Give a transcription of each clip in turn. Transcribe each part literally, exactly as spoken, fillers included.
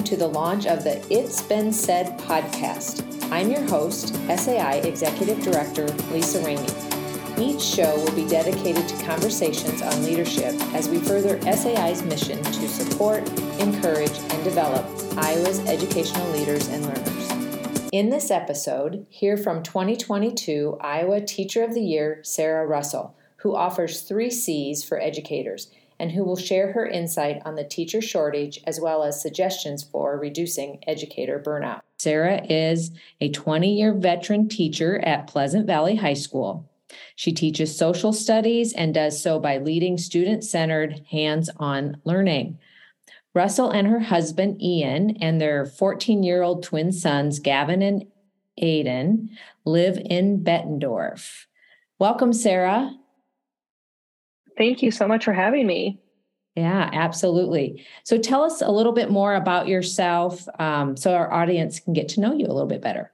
to the launch of the It's Been Said podcast. I'm your host, S A I Executive Director Lisa Ramey. Each show will be dedicated to conversations on leadership as we further S A I's mission to support, encourage, and develop Iowa's educational leaders and learners. In this episode, hear from twenty twenty-two Iowa Teacher of the Year, Sarah Russell, who offers three C's for educators and who will share her insight on the teacher shortage as well as suggestions for reducing educator burnout. Sarah is a twenty-year veteran teacher at Pleasant Valley High School. She teaches social studies and does so by leading student-centered, hands-on learning. Russell and her husband, Ian, and their fourteen-year-old twin sons, Gavin and Aiden, live in Bettendorf. Welcome, Sarah. Thank you so much for having me. Yeah, absolutely. So tell us a little bit more about yourself um, so our audience can get to know you a little bit better.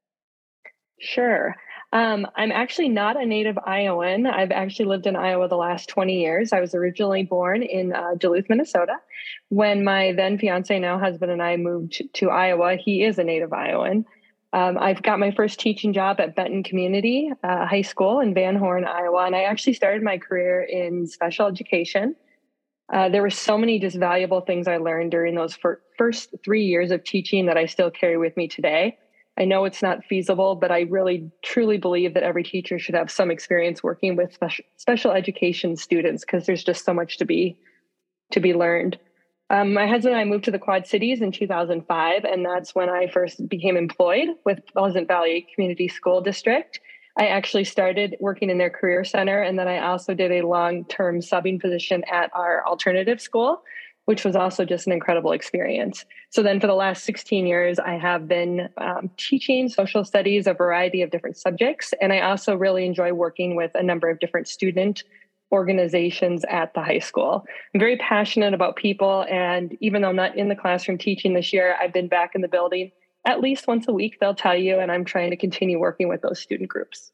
Sure. Um, I'm actually not a native Iowan. I've actually lived in Iowa the last twenty years. I was originally born in uh, Duluth, Minnesota. When my then fiance, now husband, and I moved to, to Iowa, he is a native Iowan. Um, I've got my first teaching job at Benton Community uh, High School in Van Horn, Iowa, and I actually started my career in special education. Uh, there were so many just valuable things I learned during those fir- first three years of teaching that I still carry with me today. I know it's not feasible, but I really truly believe that every teacher should have some experience working with special, special education students because there's just so much to be to be learned. Um, my husband and I moved to the Quad Cities in two thousand five, and that's when I first became employed with Pleasant Valley Community School District. I actually started working in their career center, and then I also did a long-term subbing position at our alternative school, which was also just an incredible experience. So then for the last sixteen years, I have been um, teaching social studies, a variety of different subjects, and I also really enjoy working with a number of different student organizations at the high school. I'm very passionate about people, and even though I'm not in the classroom teaching this year, I've been back in the building at least once a week, they'll tell you, and I'm trying to continue working with those student groups.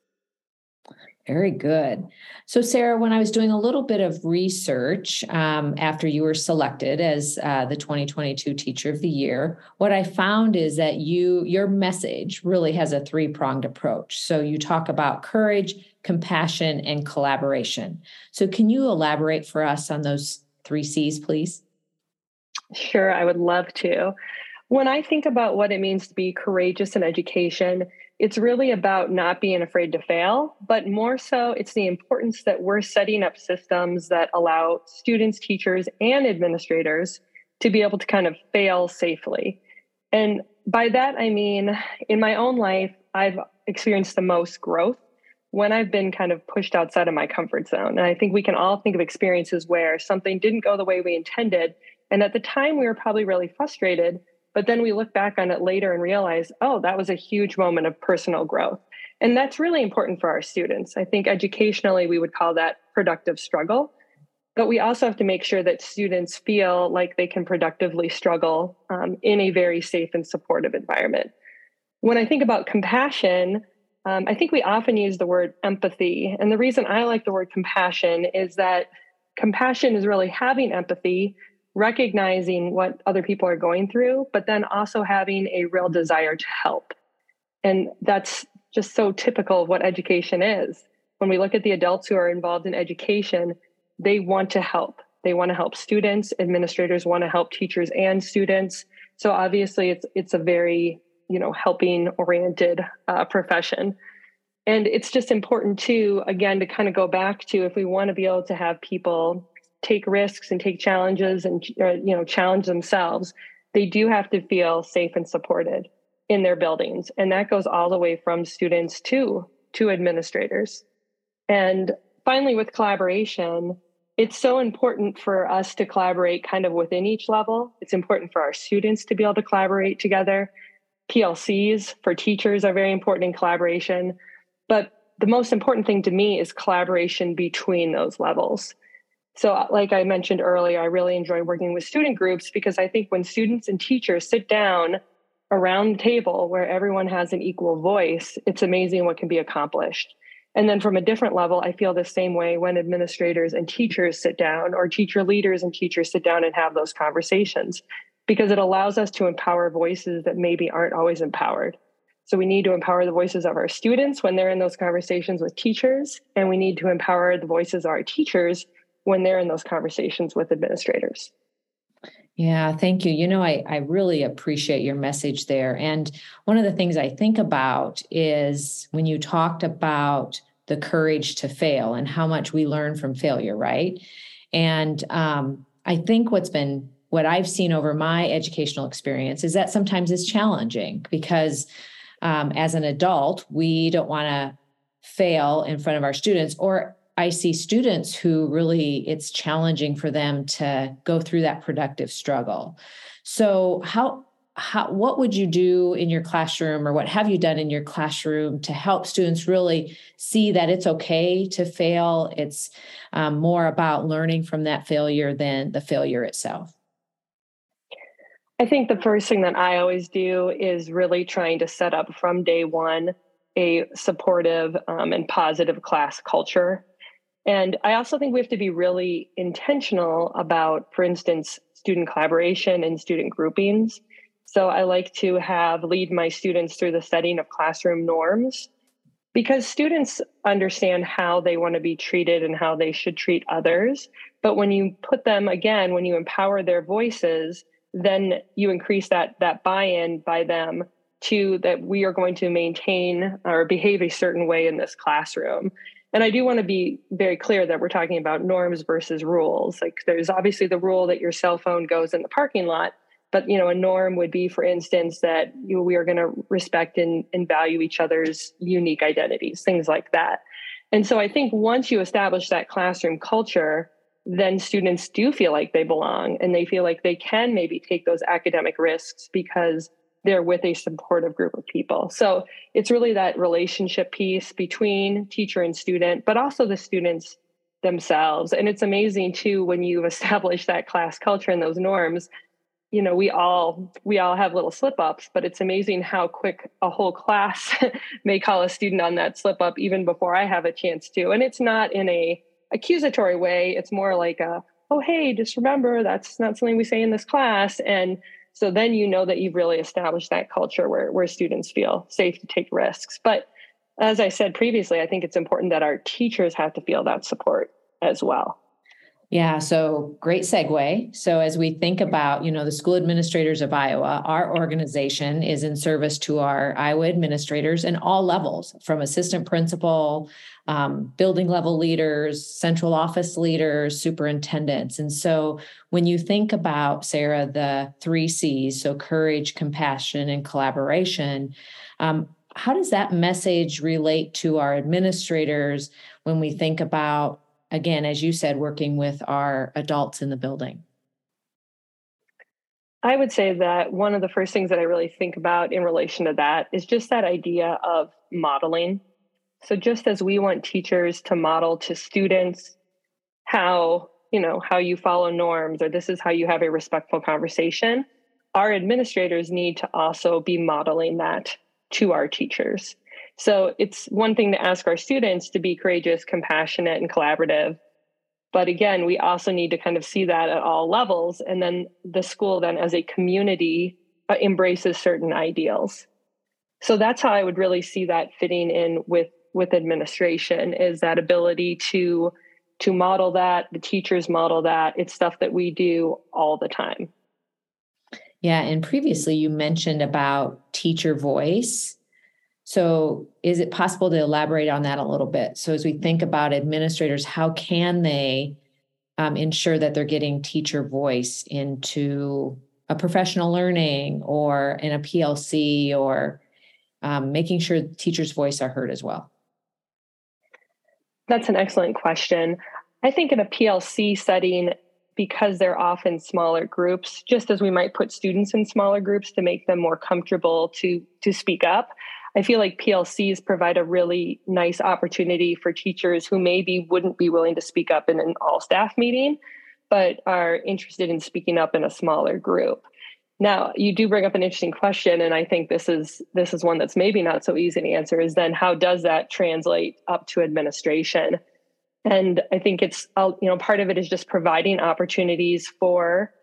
Very good. So, Sarah, when I was doing a little bit of research um, after you were selected as uh, the twenty twenty-two Teacher of the Year, what I found is that you your message really has a three-pronged approach. So you talk about courage, compassion, and collaboration. So can you elaborate for us on those three C's, please? Sure, I would love to. When I think about what it means to be courageous in education, it's really about not being afraid to fail, but more so it's the importance that we're setting up systems that allow students, teachers, and administrators to be able to kind of fail safely. And by that, I mean, in my own life, I've experienced the most growth when I've been kind of pushed outside of my comfort zone. And I think we can all think of experiences where something didn't go the way we intended. And at the time, we were probably really frustrated. But then we look back on it later and realize, oh, that was a huge moment of personal growth. And that's really important for our students. I think educationally, we would call that productive struggle. But we also have to make sure that students feel like they can productively struggle um, in a very safe and supportive environment. When I think about compassion, um, I think we often use the word empathy. And the reason I like the word compassion is that compassion is really having empathy, recognizing what other people are going through, but then also having a real desire to help. And that's just so typical of what education is. When we look at the adults who are involved in education, they want to help. They want to help students. Administrators want to help teachers and students. So obviously it's it's a very, you know, helping oriented uh, profession. And it's just important too, again, to kind of go back to if we want to be able to have people take risks and take challenges and uh, you know challenge themselves, they do have to feel safe and supported in their buildings, and that goes all the way from students to to administrators. And finally, with collaboration, it's so important for us to collaborate kind of within each level. It's important for our students to be able to collaborate together. P L Cs for teachers are very important in collaboration, but the most important thing to me is collaboration between those levels. So like I mentioned earlier, I really enjoy working with student groups because I think when students and teachers sit down around the table where everyone has an equal voice, it's amazing what can be accomplished. And then from a different level, I feel the same way when administrators and teachers sit down, or teacher leaders and teachers sit down and have those conversations. because it allows us to empower voices that maybe aren't always empowered. So we need to empower the voices of our students when they're in those conversations with teachers, and we need to empower the voices of our teachers when they're in those conversations with administrators. Yeah, thank you. You know, I, I really appreciate your message there. And one of the things I think about is when you talked about the courage to fail and how much we learn from failure, right? And um, I think what's been, what I've seen over my educational experience is that sometimes it's challenging because um, as an adult, we don't want to fail in front of our students, or I see students who really, it's challenging for them to go through that productive struggle. So how, how, what would you do in your classroom, or what have you done in your classroom to help students really see that it's okay to fail? It's um, more about learning from that failure than the failure itself. I think the first thing that I always do is really trying to set up from day one a supportive um, and positive class culture. And I also think we have to be really intentional about, for instance, student collaboration and student groupings. So I like to have lead my students through the setting of classroom norms, because students understand how they want to be treated and how they should treat others. But when you put them, again, when you empower their voices, then you increase that, that buy-in by them to that we are going to maintain or behave a certain way in this classroom. And I do want to be very clear that we're talking about norms versus rules. Like, there's obviously the rule that your cell phone goes in the parking lot, but you know, a norm would be, for instance, that you, we are going to respect and, and value each other's unique identities, things like that. And so I think once you establish that classroom culture, then students do feel like they belong, and they feel like they can maybe take those academic risks because they're with a supportive group of people. So it's really that relationship piece between teacher and student, but also the students themselves. And it's amazing too, when you've established that class culture and those norms, you know, we all, we all have little slip ups, but it's amazing how quick a whole class may call a student on that slip up even before I have a chance to. And it's not in a accusatory way. It's more like a, oh, hey, just remember that's not something we say in this class. And so then you know that you've really established that culture where, where students feel safe to take risks. But as I said previously, I think it's important that our teachers have to feel that support as well. Yeah, so great segue. So as we think about, you know, the School Administrators of Iowa, our organization is in service to our Iowa administrators in all levels, from assistant principal, um, building level leaders, central office leaders, superintendents. And so when you think about, Sarah, the three C's, so courage, compassion, and collaboration, um, how does that message relate to our administrators when we think about, again, as you said, working with our adults in the building? I would say that one of the first things that I really think about in relation to that is just that idea of modeling. So just as we want teachers to model to students how, you know, how you follow norms, or this is how you have a respectful conversation, our administrators need to also be modeling that to our teachers. So it's one thing to ask our students to be courageous, compassionate, and collaborative. But again, we also need to kind of see that at all levels. And then the school then as a community uh, embraces certain ideals. So that's how I would really see that fitting in with, with administration, is that ability to, to model that, the teachers model that. It's stuff that we do all the time. Yeah, and previously you mentioned about teacher voice. So is it possible to elaborate on that a little bit? So as we think about administrators, how can they um, ensure that they're getting teacher voice into a professional learning or in a P L C, or um, making sure teachers' voice are heard as well? That's an excellent question. I think in a P L C setting, because they're often smaller groups, just as we might put students in smaller groups to make them more comfortable to, to speak up, I feel like P L Cs provide a really nice opportunity for teachers who maybe wouldn't be willing to speak up in an all-staff meeting, but are interested in speaking up in a smaller group. Now, you do bring up an interesting question, and I think this is this is one that's maybe not so easy to answer, is then how does that translate up to administration? And I think it's, you know, part of it is just providing opportunities for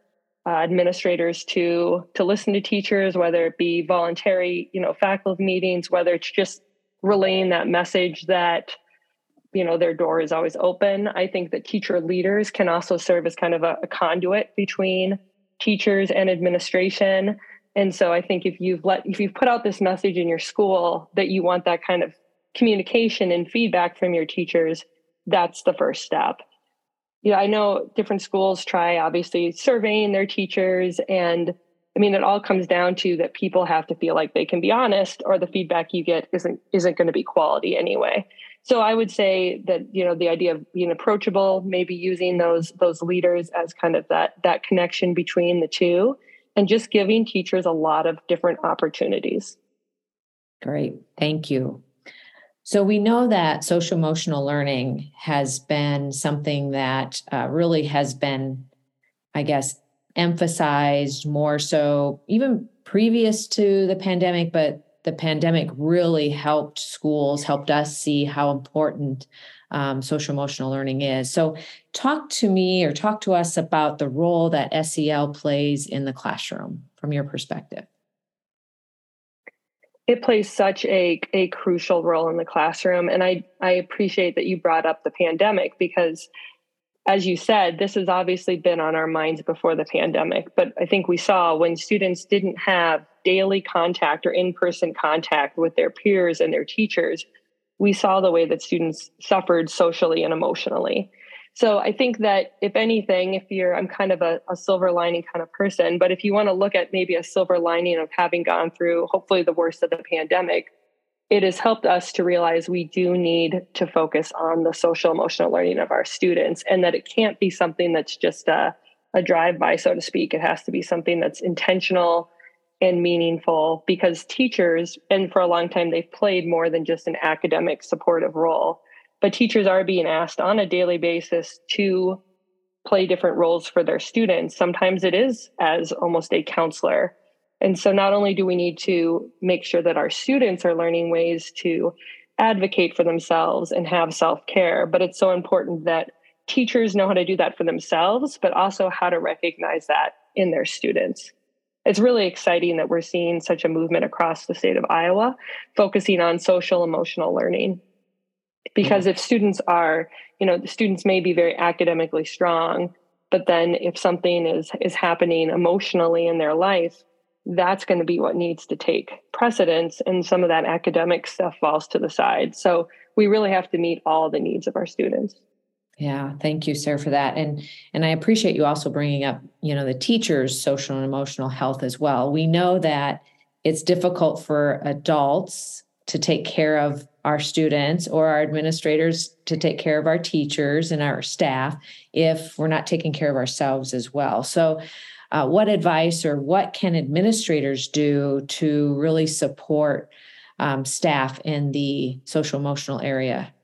uh, administrators to to listen to teachers, whether it be voluntary, you know, faculty meetings, whether it's just relaying that message that, you know, their door is always open. I think that teacher leaders can also serve as kind of a, a conduit between teachers and administration. And so I think if you've let if you've put out this message in your school that you want that kind of communication and feedback from your teachers, that's the first step. Yeah, I know different schools try obviously surveying their teachers, and I mean it all comes down to that people have to feel like they can be honest, or the feedback you get isn't isn't going to be quality anyway. So I would say that, you know, the idea of being approachable, maybe using those those leaders as kind of that that connection between the two, and just giving teachers a lot of different opportunities. Great, thank you. So we know that social emotional learning has been something that uh, really has been, I guess, emphasized more so even previous to the pandemic, but the pandemic really helped schools, helped us see how important um, social emotional learning is. So talk to me or talk to us about the role that S E L plays in the classroom from your perspective. It plays such a, a crucial role in the classroom. And I, I appreciate that you brought up the pandemic because, as you said, this has obviously been on our minds before the pandemic. But I think we saw when students didn't have daily contact or in-person contact with their peers and their teachers, we saw the way that students suffered socially and emotionally. So I think that if anything, if you're, I'm kind of a, a silver lining kind of person, but if you want to look at maybe a silver lining of having gone through hopefully the worst of the pandemic, it has helped us to realize we do need to focus on the social emotional learning of our students, and that it can't be something that's just a, a drive-by, so to speak. It has to be something that's intentional and meaningful, because teachers, and for a long time, they've played more than just an academic supportive role. But teachers are being asked on a daily basis to play different roles for their students. Sometimes it is as almost a counselor. And so not only do we need to make sure that our students are learning ways to advocate for themselves and have self-care, but it's so important that teachers know how to do that for themselves, but also how to recognize that in their students. It's really exciting that we're seeing such a movement across the state of Iowa, focusing on social emotional learning. Because if students are, you know, the students may be very academically strong, but then if something is is happening emotionally in their life, that's going to be what needs to take precedence, and some of that academic stuff falls to the side. So we really have to meet all the needs of our students. Yeah, thank you, Sarah, for that. And and I appreciate you also bringing up, you know, the teachers' social and emotional health as well. We know that it's difficult for adults to take care of our students, or our administrators to take care of our teachers and our staff if we're not taking care of ourselves as well. So uh, what advice or what can administrators do to really support um, staff in the social emotional area?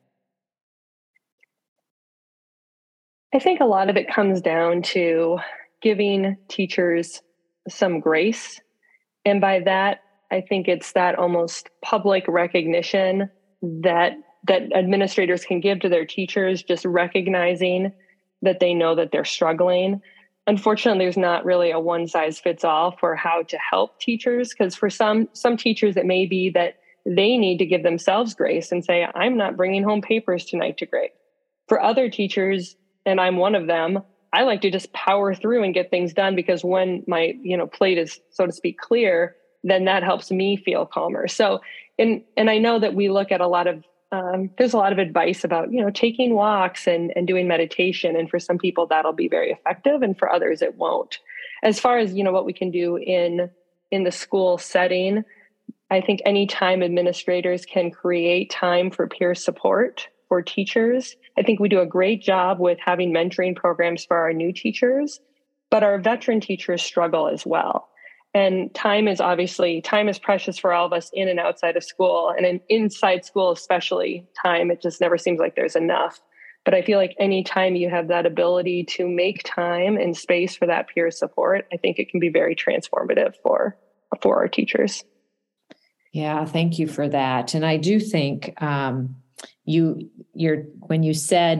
I think a lot of it comes down to giving teachers some grace. And by that, I think it's that almost public recognition that that administrators can give to their teachers, just recognizing that they know that they're struggling. Unfortunately, there's not really a one size fits all for how to help teachers, because for some some teachers, it may be that they need to give themselves grace and say, I'm not bringing home papers tonight to grade. For other teachers, and I'm one of them, I like to just power through and get things done, because when my, you know, plate is, so to speak, clear, then that helps me feel calmer. So, and and I know that we look at a lot of, um, there's a lot of advice about, you know, taking walks and, and doing meditation. And for some people, that'll be very effective. And for others, it won't. As far as, you know, what we can do in, in the school setting, I think anytime administrators can create time for peer support for teachers, I think we do a great job with having mentoring programs for our new teachers, but our veteran teachers struggle as well. And time is obviously, time is precious for all of us in and outside of school. And in, inside school, especially, time, it just never seems like there's enough. But I feel like anytime you have that ability to make time and space for that peer support, I think it can be very transformative for, for our teachers. Yeah, thank you for that. And I do think um, you, you're, when you said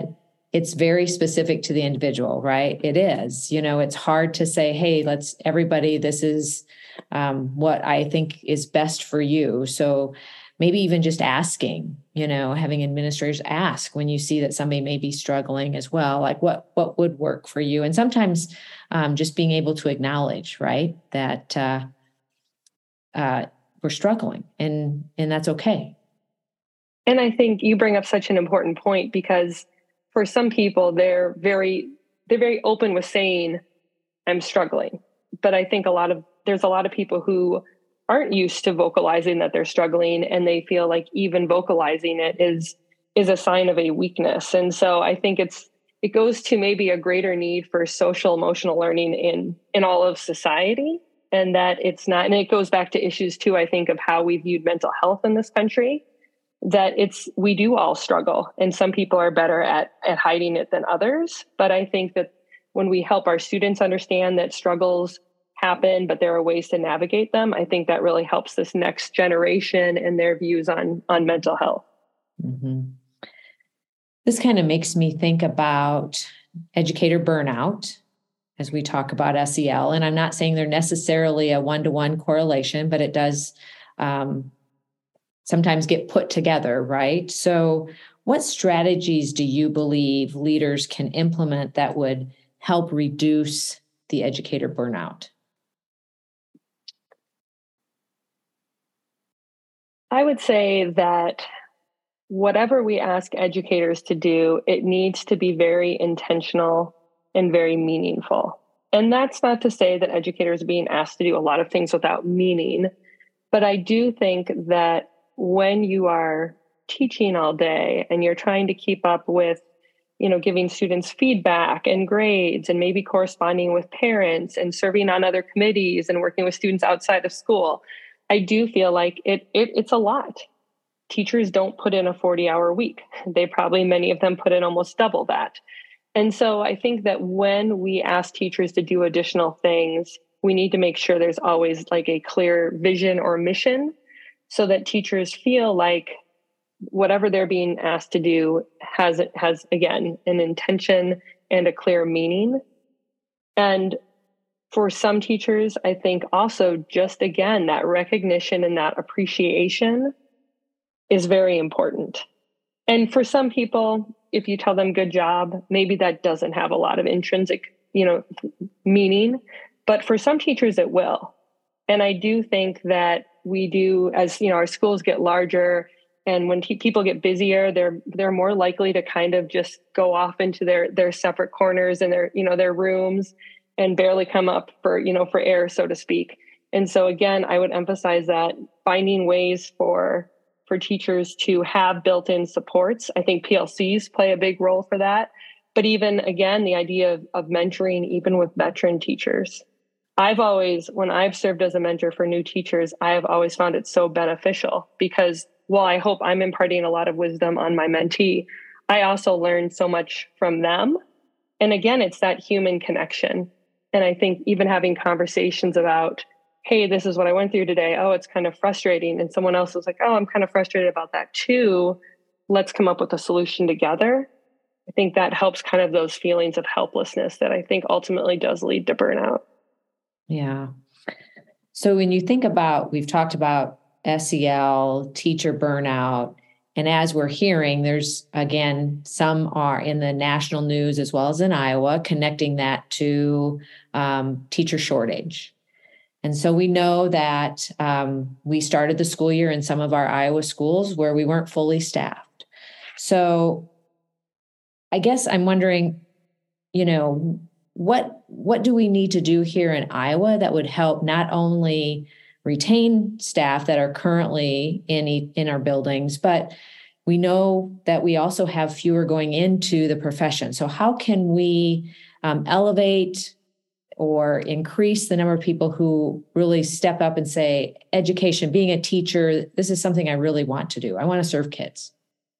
it's very specific to the individual, right? It is, you know, it's hard to say, hey, let's everybody, this is um, what I think is best for you. So maybe even just asking, you know, having administrators ask when you see that somebody may be struggling as well, like what, what would work for you? And sometimes um, just being able to acknowledge, right, that uh, uh, we're struggling and, and that's okay. And I think you bring up such an important point, because for some people, they're very, they're very open with saying, I'm struggling. But I think a lot of, there's a lot of people who aren't used to vocalizing that they're struggling, and they feel like even vocalizing it is, is a sign of a weakness. And so I think it's, it goes to maybe a greater need for social emotional learning in, in all of society. And that it's not, and it goes back to issues too, I think, of how we viewed mental health in this country, that it's, we do all struggle, and some people are better at, at hiding it than others. But I think that when we help our students understand that struggles happen, but there are ways to navigate them, I think that really helps this next generation and their views on, on mental health. Mm-hmm. This kind of makes me think about educator burnout as we talk about S E L. And I'm not saying they're necessarily a one-to-one correlation, but it does um, sometimes get put together, right? So what strategies do you believe leaders can implement that would help reduce the educator burnout? I would say that whatever we ask educators to do, it needs to be very intentional and very meaningful. And that's not to say that educators are being asked to do a lot of things without meaning, but I do think that when you are teaching all day and you're trying to keep up with, you know, giving students feedback and grades and maybe corresponding with parents and serving on other committees and working with students outside of school, I do feel like it, it it's a lot. Teachers don't put in a forty hour week. They probably, many of them put in almost double that. And so I think that when we ask teachers to do additional things, we need to make sure there's always like a clear vision or mission, so that teachers feel like whatever they're being asked to do has, has again, an intention and a clear meaning. And for some teachers, I think also just, again, that recognition and that appreciation is very important. And for some people, if you tell them good job, maybe that doesn't have a lot of intrinsic, you know, meaning, but for some teachers it will. And I do think that we do, as you know, our schools get larger, and when te- people get busier, they're they're more likely to kind of just go off into their their separate corners and their, you know, their rooms and barely come up for, you know, for air, so to speak. And so again, I would emphasize that finding ways for for teachers to have built-in supports. I think P L Cs play a big role for that. But even, again, the idea of, of mentoring, even with veteran teachers. I've always, when I've served as a mentor for new teachers, I have always found it so beneficial, because while I hope I'm imparting a lot of wisdom on my mentee, I also learn so much from them. And again, it's that human connection. And I think even having conversations about, hey, this is what I went through today. Oh, it's kind of frustrating. And someone else was like, oh, I'm kind of frustrated about that too. Let's come up with a solution together. I think that helps kind of those feelings of helplessness that I think ultimately does lead to burnout. Yeah. So when you think about, we've talked about S E L, teacher burnout, and as we're hearing, there's, again, some are in the national news as well as in Iowa, connecting that to um, teacher shortage. And so we know that um, we started the school year in some of our Iowa schools where we weren't fully staffed. So I guess I'm wondering, you know, what what do we need to do here in Iowa that would help not only retain staff that are currently in in our buildings, but we know that we also have fewer going into the profession. So how can we um, elevate or increase the number of people who really step up and say, education, being a teacher, this is something I really want to do. I want to serve kids.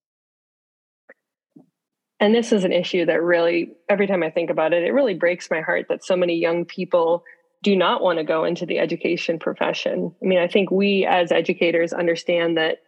And this is an issue that really, every time I think about it, it really breaks my heart that so many young people do not want to go into the education profession. I mean, I think we as educators understand that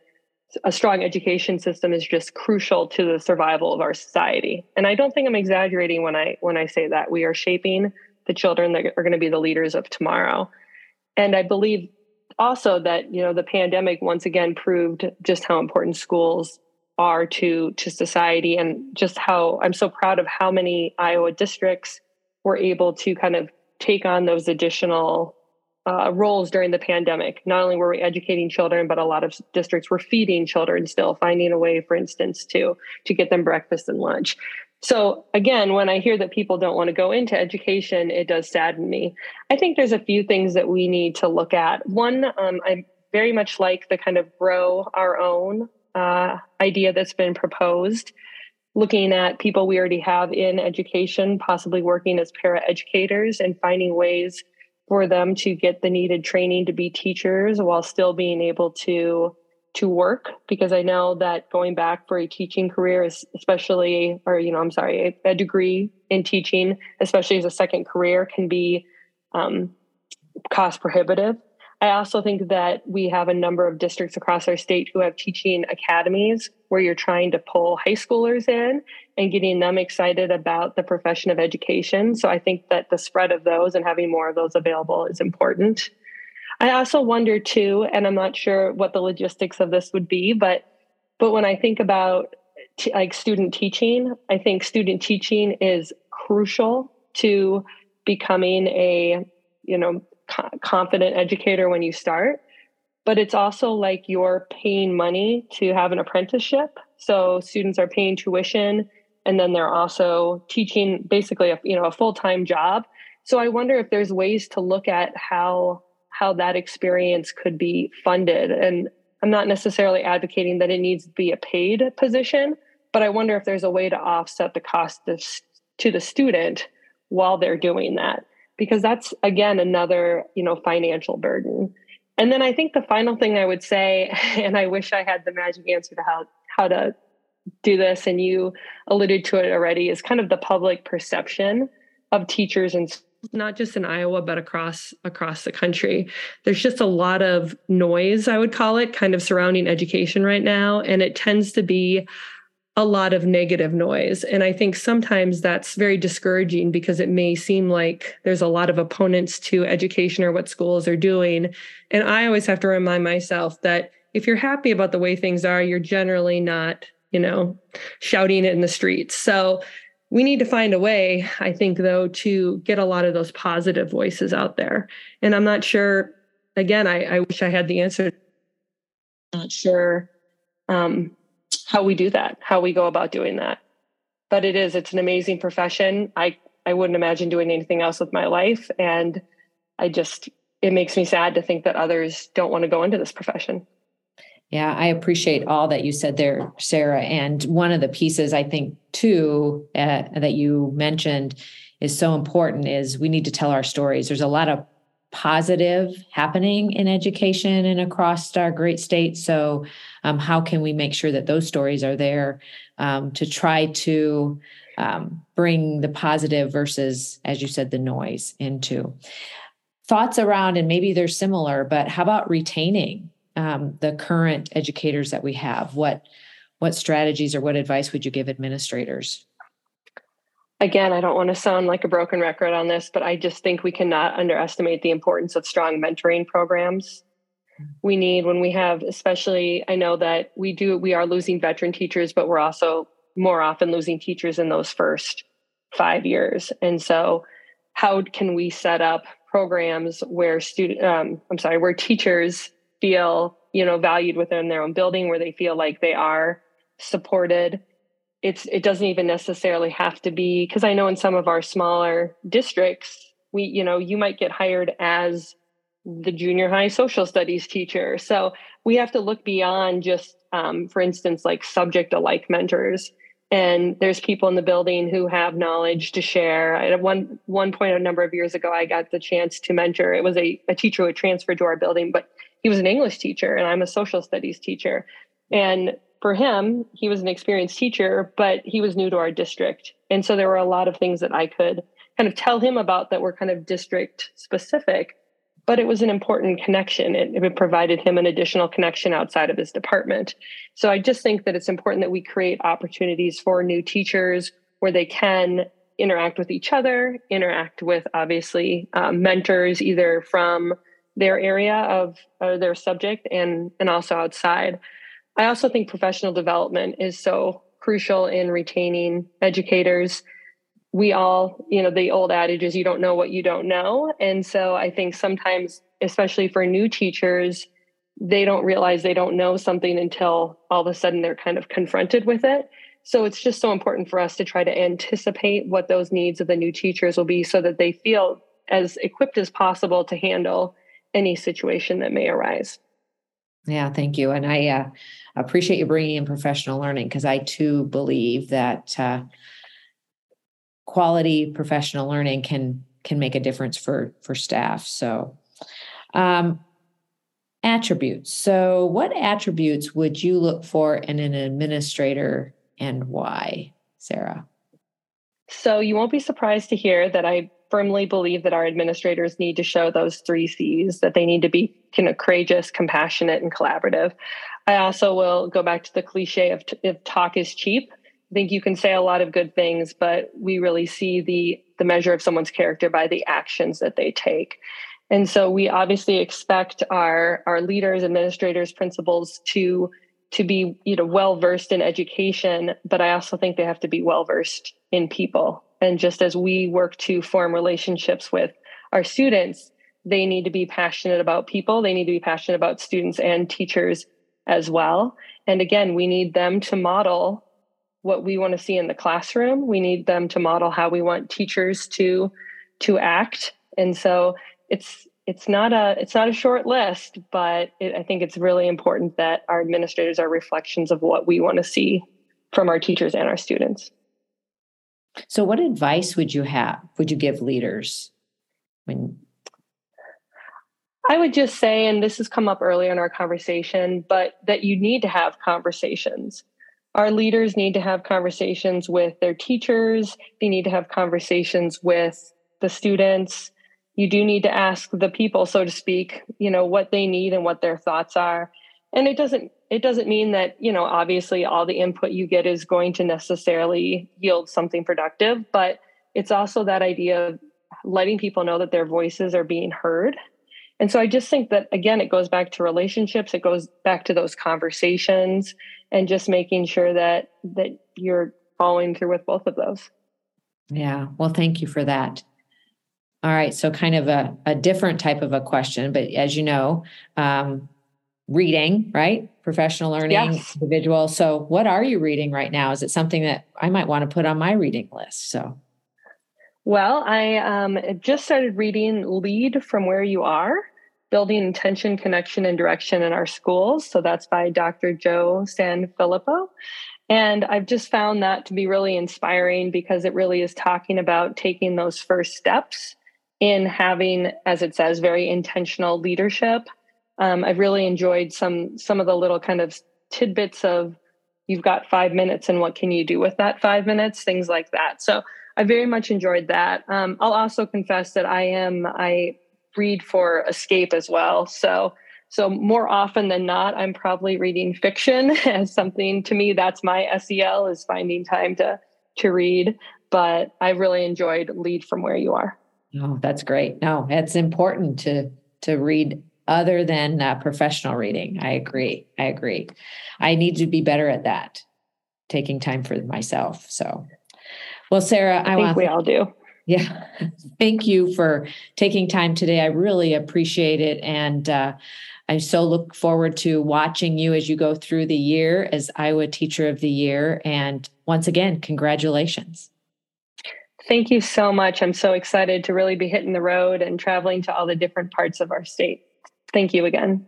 a strong education system is just crucial to the survival of our society. And I don't think I'm exaggerating when I when I say that. We are shaping the children that are going to be the leaders of tomorrow. And I believe also that, you know, the pandemic once again proved just how important schools are to to society, and just how I'm so proud of how many Iowa districts were able to kind of take on those additional uh, roles during the pandemic. Not only were we educating children, but a lot of districts were feeding children still, finding a way, for instance, to to get them breakfast and lunch. So again, when I hear that people don't want to go into education, it does sadden me. I think there's a few things that we need to look at. One, um, I very much like the kind of grow our own uh, idea that's been proposed, looking at people we already have in education, possibly working as paraeducators and finding ways for them to get the needed training to be teachers while still being able to to work. Because I know that going back for a teaching career is especially, or, you know, I'm sorry, a, a degree in teaching, especially as a second career, can be um, cost prohibitive. I also think that we have a number of districts across our state who have teaching academies where you're trying to pull high schoolers in and getting them excited about the profession of education. So I think that the spread of those and having more of those available is important. I also wonder too, and I'm not sure what the logistics of this would be, but but when I think about t- like student teaching, I think student teaching is crucial to becoming a, you know, co- confident educator when you start. But it's also like you're paying money to have an apprenticeship. So students are paying tuition, and then they're also teaching basically a, you know, a full-time job. So I wonder if there's ways to look at how how that experience could be funded. And I'm not necessarily advocating that it needs to be a paid position, but I wonder if there's a way to offset the cost of, to the student while they're doing that, because that's, again, another, you know, financial burden. And then I think the final thing I would say, and I wish I had the magic answer to how, how to do this, and you alluded to it already, is kind of the public perception of teachers, and not just in Iowa, but across across the country. There's just a lot of noise, I would call it, kind of surrounding education right now. And it tends to be a lot of negative noise. And I think sometimes that's very discouraging, because it may seem like there's a lot of opponents to education or what schools are doing. And I always have to remind myself that if you're happy about the way things are, you're generally not, you know, shouting it in the streets. So we need to find a way, I think, though, to get a lot of those positive voices out there. And I'm not sure, again, I, I wish I had the answer. I'm not sure um, how we do that, how we go about doing that. But it is, it's an amazing profession. I, I wouldn't imagine doing anything else with my life. And I just, it makes me sad to think that others don't want to go into this profession. Yeah, I appreciate all that you said there, Sarah. And one of the pieces I think too uh, that you mentioned is so important is we need to tell our stories. There's a lot of positive happening in education and across our great state. So um, how can we make sure that those stories are there um, to try to um, bring the positive versus, as you said, the noise into thoughts around, and maybe they're similar, but how about retaining Um, the current educators that we have? What what strategies or what advice would you give administrators? Again, I don't want to sound like a broken record on this, but I just think we cannot underestimate the importance of strong mentoring programs. We need, when we have, especially, I know that we do, we are losing veteran teachers, but we're also more often losing teachers in those first five years. And so how can we set up programs where student, um, I'm sorry, where teachers feel, you know, valued within their own building, where they feel like they are supported. It's, it doesn't even necessarily have to be, because I know in some of our smaller districts, we, you know, you might get hired as the junior high social studies teacher. So we have to look beyond just, um, for instance, like subject alike mentors. And there's people in the building who have knowledge to share. At one one point a number of years ago, I got the chance to mentor. It was a, a teacher who had transferred to our building, but he was an English teacher and I'm a social studies teacher. And for him, he was an experienced teacher, but he was new to our district. And so there were a lot of things that I could kind of tell him about that were kind of district specific. but it was an important connection. It, it provided him an additional connection outside of his department. So I just think that it's important that we create opportunities for new teachers where they can interact with each other, interact with obviously um, mentors, either from their area of uh, their subject and, and also outside. I also think professional development is so crucial in retaining educators. We all, you know, the old adage is you don't know what you don't know. And so I think sometimes, especially for new teachers, they don't realize they don't know something until all of a sudden they're kind of confronted with it. So it's just so important for us to try to anticipate what those needs of the new teachers will be so that they feel as equipped as possible to handle any situation that may arise. Yeah, thank you. And I uh, appreciate you bringing in professional learning, because I too believe that uh, quality professional learning can can make a difference for for staff. So um, attributes. So what attributes would you look for in an administrator and why, Sarah? So you won't be surprised to hear that I firmly believe that our administrators need to show those three C's, that they need to be you know, courageous, compassionate, and collaborative. I also will go back to the cliche of t- if talk is cheap. I think you can say a lot of good things, but we really see the, the measure of someone's character by the actions that they take. And so we obviously expect our, our leaders, administrators, principals to, to be you know, well-versed in education, but I also think they have to be well-versed in people. And just as we work to form relationships with our students, they need to be passionate about people. They need to be passionate about students and teachers as well. And again, we need them to model what we want to see in the classroom. We need them to model how we want teachers to, to act. And so it's it's not a it's not a short list, but it, I think it's really important that our administrators are reflections of what we want to see from our teachers and our students. So what advice would you have, would you give leaders? When I would just say, and this has come up earlier in our conversation, but that you need to have conversations. Our leaders need to have conversations with their teachers. They need to have conversations with the students. You do need to ask the people, so to speak, you know, what they need and what their thoughts are. And it doesn't it doesn't mean that, you know, obviously all the input you get is going to necessarily yield something productive, but it's also that idea of letting people know that their voices are being heard. And so I just think that, again, it goes back to relationships. It goes back to those conversations and just making sure that that you're following through with both of those. Yeah. Well, thank you for that. All right. So kind of a, a different type of a question, but as you know, um, reading, right? Professional learning, yes. Individual. So what are you reading right now? Is it something that I might want to put on my reading list? So, well, I um, just started reading Lead from Where You Are, Building Intention, Connection, and Direction in Our Schools. So that's by Doctor Joe Sanfilippo. And I've just found that to be really inspiring because it really is talking about taking those first steps in having, as it says, very intentional leadership. Um, I've really enjoyed some some of the little kind of tidbits of you've got five minutes and what can you do with that five minutes, things like that. So I very much enjoyed that. Um, I'll also confess that I am, I read for escape as well. So so more often than not, I'm probably reading fiction as something, to me, that's my S E L, is finding time to to read. But I really enjoyed Lead from Where You Are. Oh, that's great. No, it's important to to read other than uh, professional reading. I agree. I agree. I need to be better at that, taking time for myself. So, well, Sarah, I, I think want we all do. Yeah. Thank you for taking time today. I really appreciate it. And uh, I so look forward to watching you as you go through the year as Iowa Teacher of the Year. And once again, congratulations. Thank you so much. I'm so excited to really be hitting the road and traveling to all the different parts of our state. Thank you again.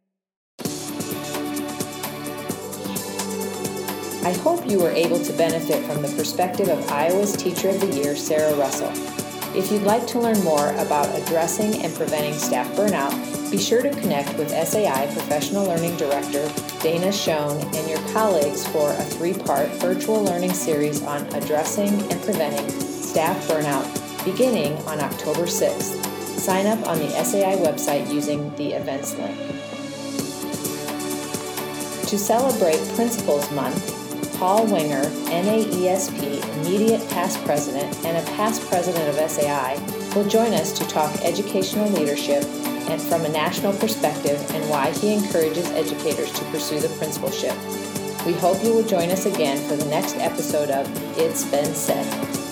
I hope you were able to benefit from the perspective of Iowa's Teacher of the Year, Sarah Russell. If you'd like to learn more about addressing and preventing staff burnout, be sure to connect with S A I Professional Learning Director Dana Schoen and your colleagues for a three-part virtual learning series on addressing and preventing staff burnout beginning on October sixth. Sign up on the S A I website using the events link. To celebrate Principals Month, Paul Winger, N A E S P immediate past president and a past president of S A I, will join us to talk educational leadership and from a national perspective and why he encourages educators to pursue the principalship. We hope you will join us again for the next episode of It's Been Said.